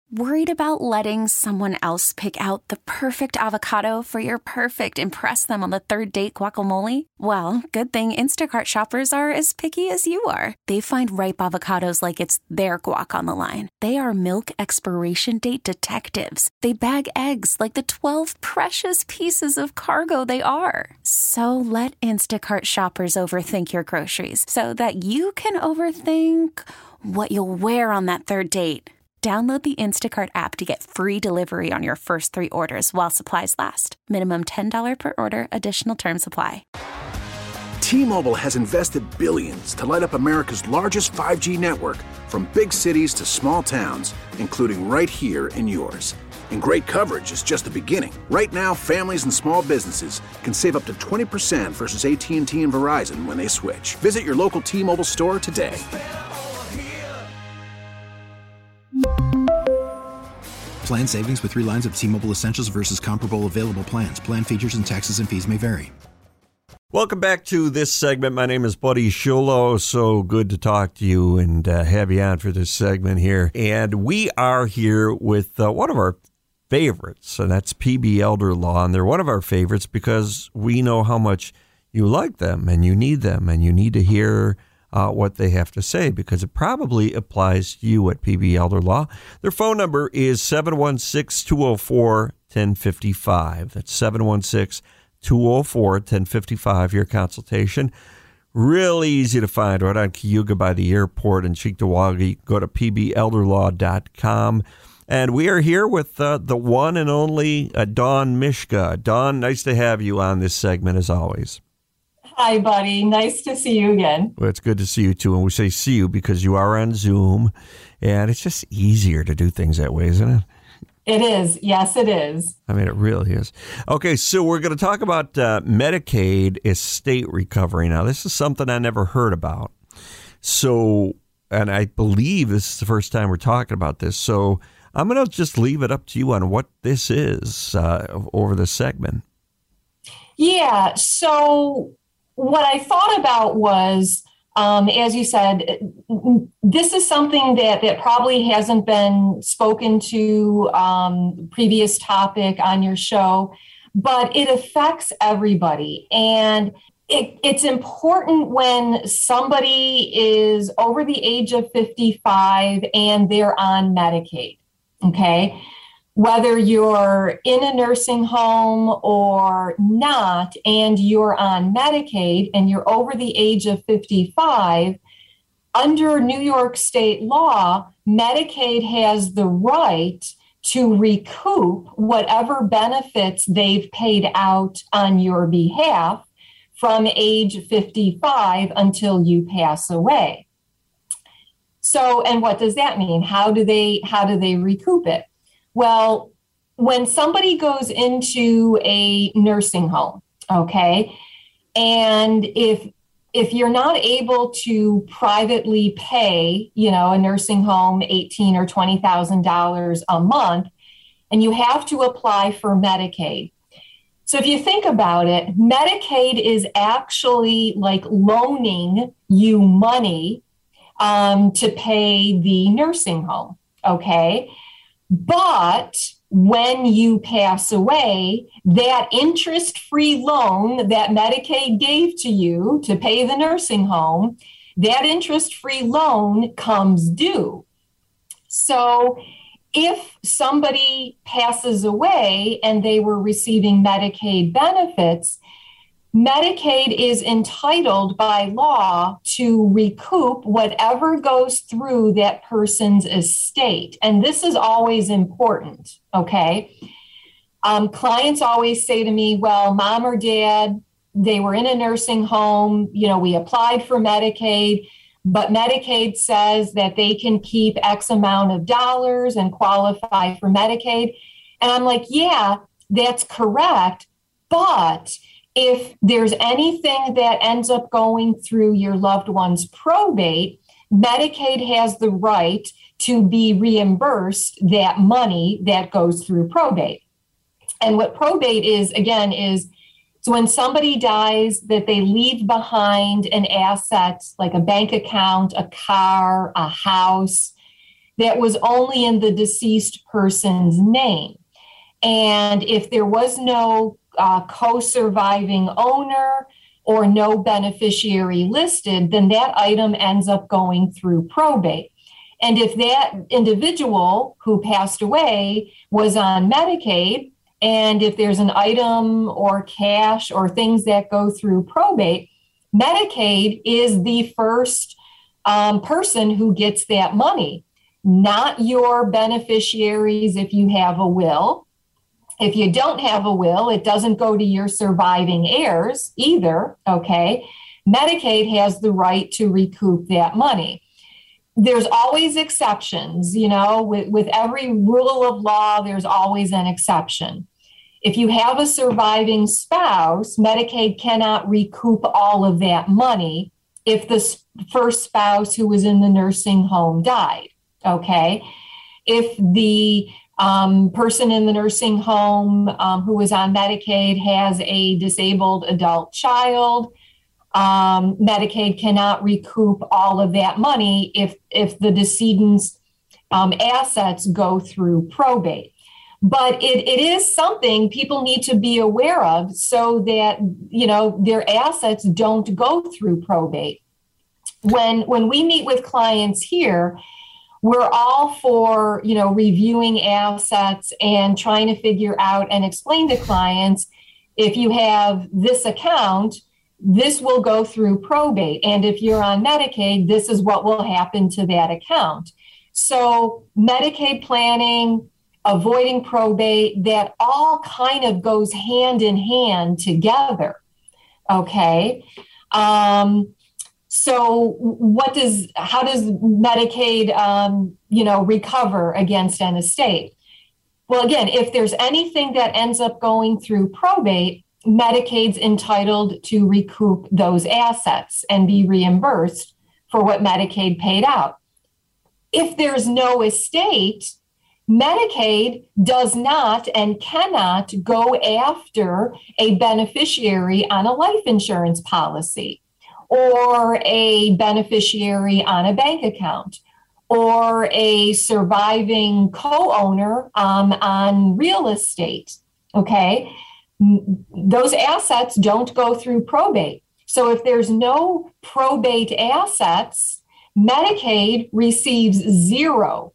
Worried about letting someone else pick out the perfect avocado for your perfect impress them on the third date guacamole? Well, good thing Instacart shoppers are as picky as you are. They find ripe avocados like it's their guac on the line. They are milk expiration date detectives. They bag eggs like the 12 precious pieces of cargo they are. So let Instacart shoppers overthink your groceries so that you can overthink what you'll wear on that third date. Download the Instacart app to get free delivery on your first 3 orders while supplies last. Minimum $10 per order. Additional terms apply. T-Mobile has invested billions to light up America's largest 5G network, from big cities to small towns, including right here in yours. And great coverage is just the beginning. Right now, families and small businesses can save up to 20% versus AT&T and Verizon when they switch. Visit your local T-Mobile store today. Plan savings with 3 lines of T-Mobile Essentials versus comparable available plans. Plan features and taxes and fees may vary. Welcome back to this segment. My name is Buddy Schulo. So good to talk to you and have you on for this segment here. And we are here with one of our favorites, and that's PB Elder Law. And they're one of our favorites because we know how much you like them and you need to hear what they have to say, because it probably applies to you at PB Elder Law. Their phone number is 716-204-1055. That's 716-204-1055, your consultation. Really easy to find right on Cayuga by the airport in Cheektowaga. Go to pblderlaw.com. And we are here with the one and only Dawn Mishka. Dawn, nice to have you on this segment as always. Hi, buddy. Nice to see you again. Well, it's good to see you, too. And we say see you because you are on Zoom, and it's just easier to do things that way, isn't it? It is. Yes, it is. I mean, it really is. Okay, so we're going to talk about Medicaid estate recovery. Now, this is something I never heard about. So, and I believe this is the first time we're talking about this. So I'm going to just leave it up to you on what this is over the segment. Yeah, so what I thought about was, as you said, this is something that probably hasn't been spoken to previous topic on your show, but it affects everybody. And it's important when somebody is over the age of 55 and they're on Medicaid, okay? Whether you're in a nursing home or not, and you're on Medicaid and you're over the age of 55, under New York state law, Medicaid has the right to recoup whatever benefits they've paid out on your behalf from age 55 until you pass away. So, and what does that mean? How do they recoup it? Well, when somebody goes into a nursing home, okay, and if you're not able to privately pay, a nursing home $18,000 or $20,000 a month, and you have to apply for Medicaid. So if you think about it, Medicaid is actually like loaning you money to pay the nursing home, okay? But when you pass away, that interest-free loan that Medicaid gave to you to pay the nursing home, that interest-free loan comes due. So if somebody passes away and they were receiving Medicaid benefits, Medicaid is entitled by law to recoup whatever goes through that person's estate. And this is always important, okay? Clients always say to me, well, mom or dad, they were in a nursing home, we applied for Medicaid, but Medicaid says that they can keep X amount of dollars and qualify for Medicaid. And I'm like, yeah, that's correct, but if there's anything that ends up going through your loved one's probate, Medicaid has the right to be reimbursed that money that goes through probate. And what probate is, again, is when somebody dies, that they leave behind an asset like a bank account, a car, a house, that was only in the deceased person's name. And if there was no co-surviving owner or no beneficiary listed, then that item ends up going through probate. And if that individual who passed away was on Medicaid, and if there's an item or cash or things that go through probate, Medicaid is the first person who gets that money, not your beneficiaries if you have a will. If you don't have a will, it doesn't go to your surviving heirs either, okay? Medicaid has the right to recoup that money. There's always exceptions, with every rule of law, there's always an exception. If you have a surviving spouse, Medicaid cannot recoup all of that money if the first spouse who was in the nursing home died, okay? If the person in the nursing home who was on Medicaid has a disabled adult child, Medicaid cannot recoup all of that money if the decedent's assets go through probate. But it is something people need to be aware of so that, their assets don't go through probate. When we meet with clients here, we're all for, reviewing assets and trying to figure out and explain to clients, if you have this account, this will go through probate. And if you're on Medicaid, this is what will happen to that account. So Medicaid planning, avoiding probate, that all kind of goes hand in hand together. Okay. So how does Medicaid, recover against an estate? Well, again, if there's anything that ends up going through probate, Medicaid's entitled to recoup those assets and be reimbursed for what Medicaid paid out. If there's no estate, Medicaid does not and cannot go after a beneficiary on a life insurance policy, or a beneficiary on a bank account, or a surviving co-owner on real estate, okay? Those assets don't go through probate. So if there's no probate assets, Medicaid receives zero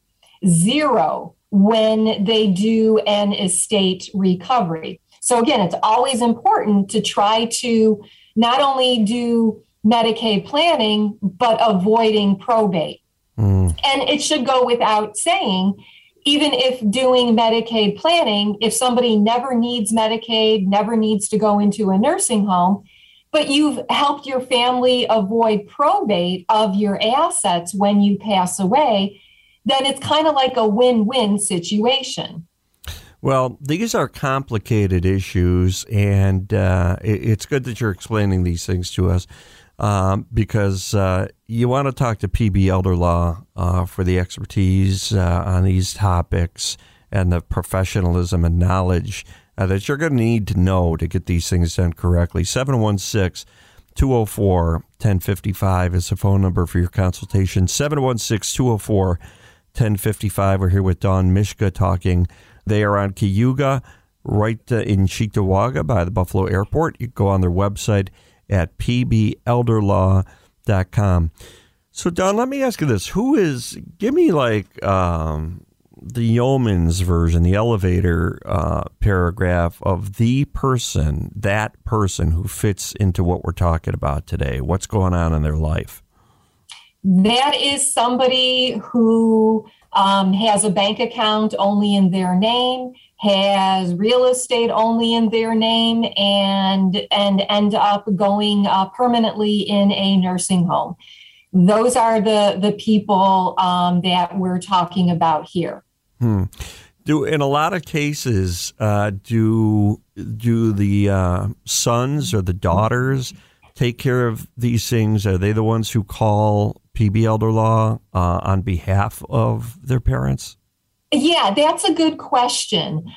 when they do an estate recovery. So again, it's always important to try to not only do Medicaid planning, but avoiding probate. And it should go without saying, even if doing Medicaid planning, if somebody never needs Medicaid, never needs to go into a nursing home, but you've helped your family avoid probate of your assets when you pass away, then it's kind of like a win-win situation. Well, these are complicated issues, and it's good that you're explaining these things to us. Because you want to talk to PB Elder Law for the expertise on these topics and the professionalism and knowledge that you're going to need to know to get these things done correctly. 716-204-1055 is the phone number for your consultation. 716-204-1055. We're here with Dawn Mishka talking. They are on Cayuga, right in Cheektowaga by the Buffalo Airport. You can go on their website at pbelderlaw.com. So, Don, let me ask you this. Give me like the yeoman's version, the elevator paragraph of that person who fits into what we're talking about today. What's going on in their life? That is somebody who has a bank account only in their name, has real estate only in their name, and end up going permanently in a nursing home. Those are the people that we're talking about here. In a lot of cases, do the sons or the daughters take care of these things? Are they the ones who call PB Elder Law on behalf of their parents? Yeah, that's a good question.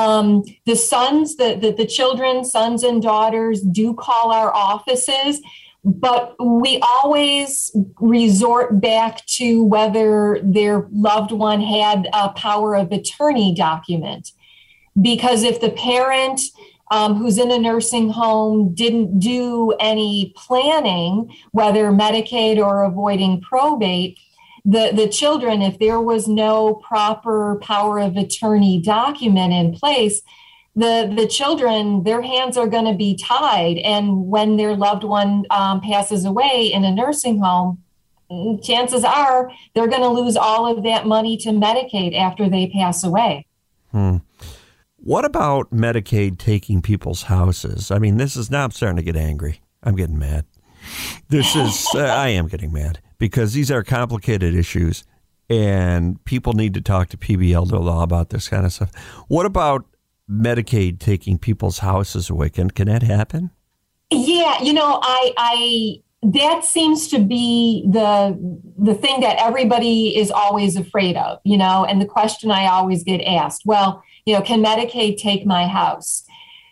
The sons, the children, sons and daughters do call our offices. But we always resort back to whether their loved one had a power of attorney document. Because if the parent who's in a nursing home didn't do any planning, whether Medicaid or avoiding probate, the children, if there was no proper power of attorney document in place, the children, their hands are going to be tied. And when their loved one passes away in a nursing home, chances are they're going to lose all of that money to Medicaid after they pass away. What about Medicaid taking people's houses? I mean, this is now I'm starting to get angry. I'm getting mad. I am getting mad because these are complicated issues and people need to talk to PBL law about this kind of stuff. What about Medicaid taking people's houses away? Can that happen? Yeah, I that seems to be the thing that everybody is always afraid of, and the question I always get asked, well, can Medicaid take my house?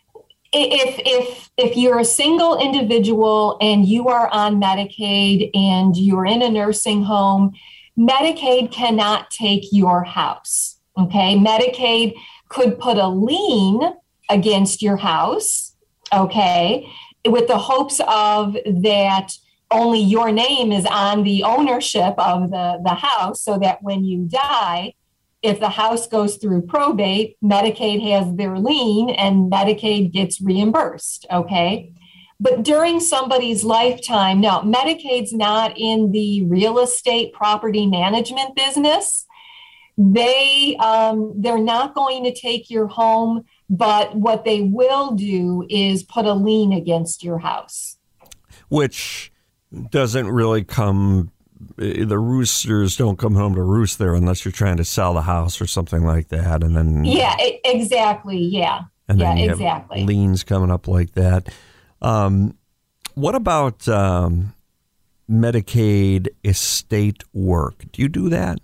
If you're a single individual and you are on Medicaid and you're in a nursing home, Medicaid cannot take your house. Okay, Medicaid could put a lien against your house, okay, with the hopes of that only your name is on the ownership of the house, so that when you die, if the house goes through probate, Medicaid has their lien and Medicaid gets reimbursed, okay? But during somebody's lifetime, no, Medicaid's not in the real estate property management business. They're not going to take your home, but what they will do is put a lien against your house. Which doesn't really the roosters don't come home to roost there unless you're trying to sell the house or something like that. And then exactly. Yeah. And then you exactly. have liens coming up like that. What about Medicaid estate work? Do you do that?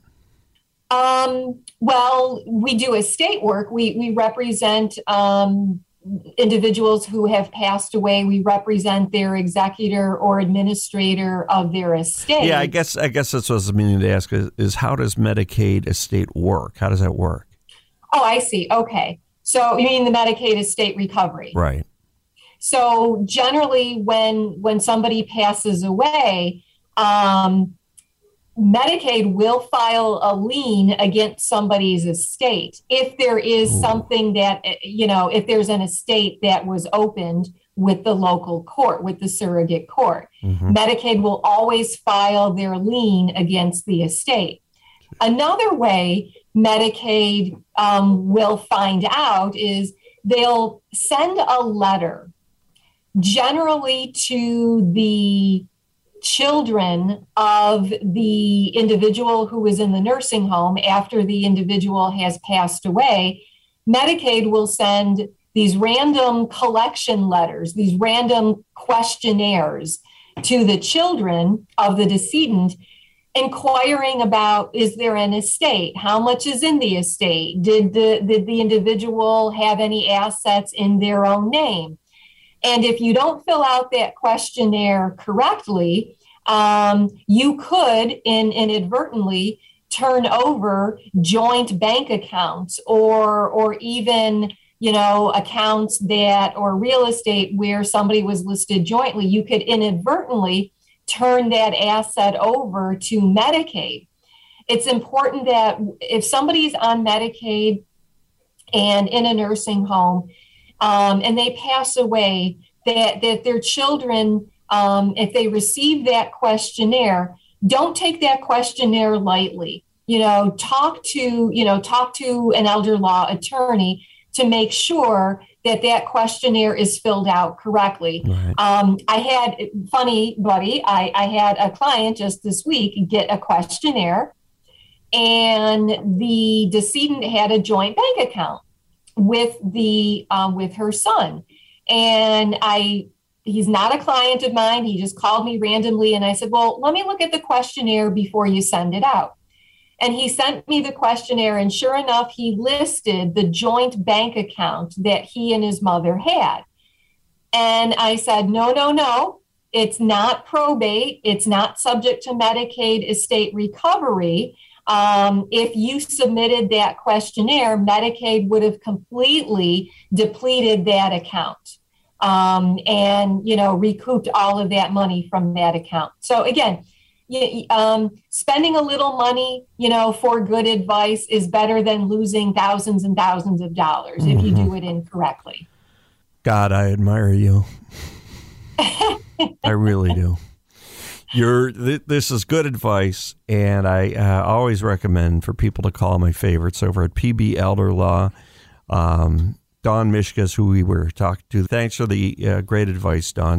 Well, we do estate work. We represent individuals who have passed away. We represent their executor or administrator of their estate. Yeah, I guess that's what I was meaning to ask is how does Medicaid estate work? How does that work? Oh, I see. Okay. So you mean the Medicaid estate recovery? Right. So generally when somebody passes away, Medicaid will file a lien against somebody's estate if there is something that, if there's an estate that was opened with the local court, with the surrogate court. Mm-hmm. Medicaid will always file their lien against the estate. Another way Medicaid will find out is they'll send a letter generally to the children of the individual who is in the nursing home after the individual has passed away. Medicaid will send these random collection letters, these random questionnaires to the children of the decedent, inquiring about, is there an estate? How much is in the estate? Did the individual have any assets in their own name? And if you don't fill out that questionnaire correctly, you could inadvertently turn over joint bank accounts or even, accounts or real estate where somebody was listed jointly. You could inadvertently turn that asset over to Medicaid. It's important that if somebody's on Medicaid and in a nursing home, and they pass away, that their children, if they receive that questionnaire, don't take that questionnaire lightly. Talk to an elder law attorney to make sure that questionnaire is filled out correctly. Right. I had a client just this week get a questionnaire, and the decedent had a joint bank account with her son. And he's not a client of mine. He just called me randomly. And I said, well, let me look at the questionnaire before you send it out. And he sent me the questionnaire. And sure enough, he listed the joint bank account that he and his mother had. And I said, no. It's not probate. It's not subject to Medicaid estate recovery. If you submitted that questionnaire, Medicaid would have completely depleted that account and, recouped all of that money from that account. So again, spending a little money, for good advice is better than losing thousands and thousands of dollars if you do it incorrectly. God, I admire you. I really do. This is good advice, and I always recommend for people to call my favorites over at PB Elder Law. Dawn Mishkas, who we were talking to. Thanks for the great advice, Dawn.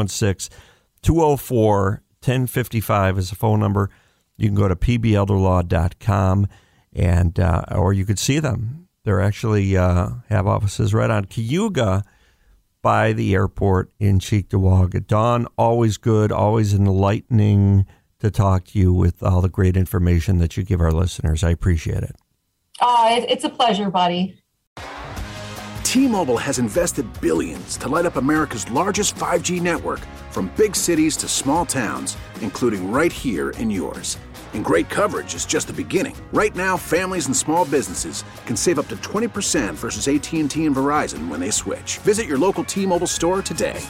716-204-1055 is the phone number. You can go to pbelderlaw.com, and or you could see them. They're actually have offices right on Cayuga by the airport in Cheektowaga. Dawn, always good, always enlightening to talk to you with all the great information that you give our listeners. I appreciate it. It's a pleasure, buddy. T-Mobile has invested billions to light up America's largest 5G network, from big cities to small towns, including right here in yours. And great coverage is just the beginning. Right now, families and small businesses can save up to 20% versus AT&T and Verizon when they switch. Visit your local T-Mobile store today.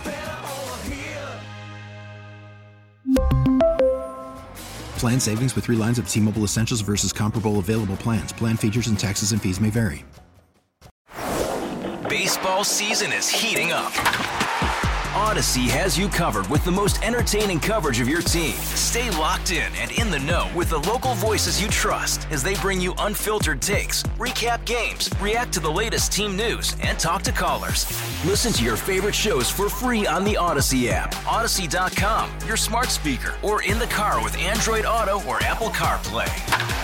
Plan savings with 3 lines of T-Mobile Essentials versus comparable available plans. Plan features and taxes and fees may vary. Baseball season is heating up. Odyssey has you covered with the most entertaining coverage of your team. Stay locked in and in the know with the local voices you trust as they bring you unfiltered takes, recap games, react to the latest team news, and talk to callers. Listen to your favorite shows for free on the Odyssey app, Odyssey.com, your smart speaker, or in the car with Android Auto or Apple CarPlay.